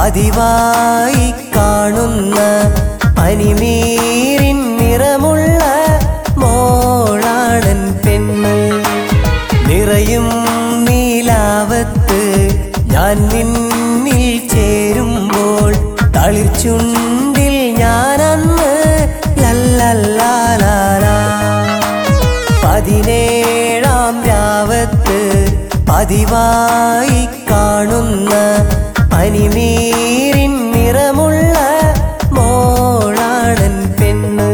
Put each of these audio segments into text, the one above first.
പതിവായി കാണുന്ന പനിനീരിൻ നിറമുള്ള മോളാണൻ പെണ്ണ്. നിറയും നീലാവത്ത് ഞാൻ നിന്നിൽ ചേരുമ്പോൾ തളിർച്ചുണ്ടിൽ ഞാനന്ന് ലല്ലല്ലാലാ. 17-ാം രാവത്ത് പതിവായി കാണുന്ന പനിനീരിൻ നിറമുള്ള മോളാണൻ പെണ്ണ്.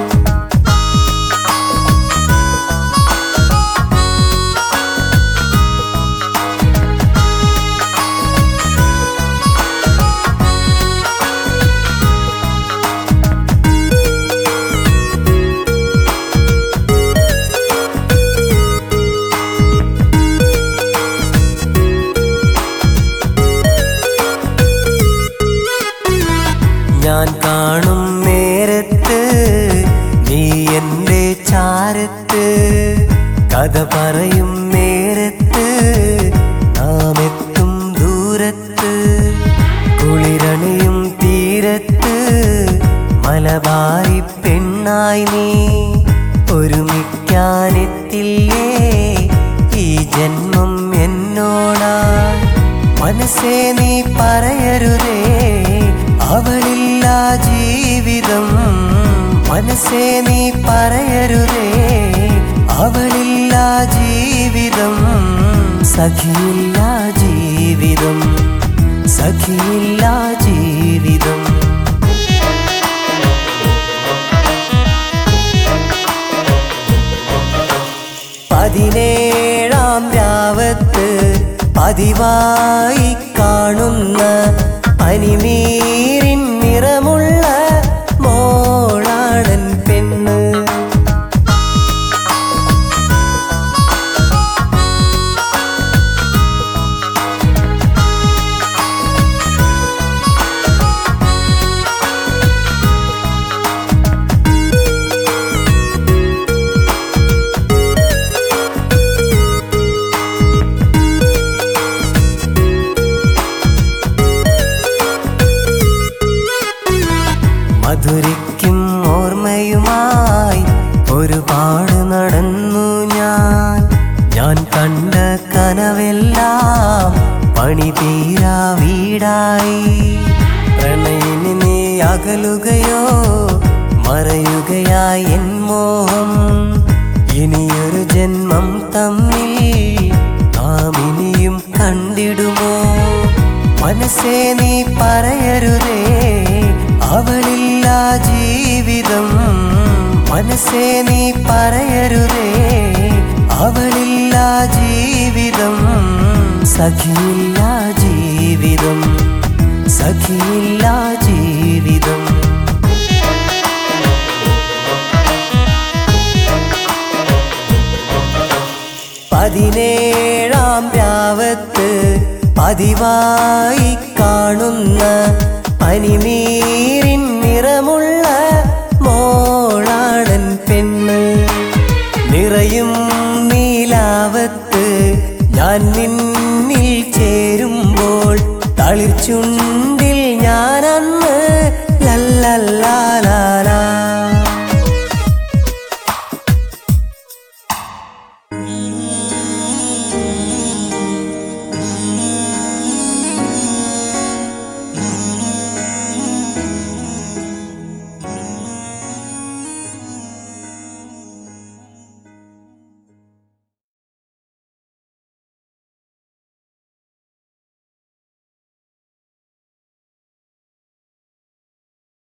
ഞാൻ കാണും നേരത്ത് നീ എൻ്റെ ചാരത്ത്, കഥ പറയും നേരത്ത് നാം എത്തും ദൂരത്ത്. കുളിരണിയും തീരത്ത് മലബാരി പെണ്ണായി നീ ഒരുമിക്കാനെത്തില്ലേ ഈ ജന്മം എന്നോടായി. മനസ്സേ നീ പറയരുതേ അവളില്ല ജീവിതം, മനസ്സേ നീ പറയരുതേ അവളില്ല ജീവിതം. സഖിയില്ല ജീവിതം, സഖിയില്ല ജീവിതം. 17-ാം രാവത്ത് പതിവായി കാണുന്ന പനിനീരിൻ നിറമുള്ള മോളാണൻ പെണ്ണ്. മധുരിക്കും ഓർമ്മയുമായി ഒരുപാട് നടന്നു ഞാൻ കണ്ട കനവെല്ലാം പണി തീരാ വീടായി. പ്രണയിനി നീ അകലുകയോ മറയുകയായി എൻ മോഹം. ഇനിയൊരു ജന്മം തമ്മിൽ നാം ഇനിയും കണ്ടിടുമോ? മനസ്സേ നീ പറയരുതേ അവളില്ല ജീവിതം, മനസ്സേ നീ പറയരുതേ അവളില്ല ജീവിതം. സഖിയില്ല ജീവിതം, സഖിയില്ല ജീവിതം. 17-ാം രാവത്ത് പതിവായി കാണുന്ന പനിനീരിൻ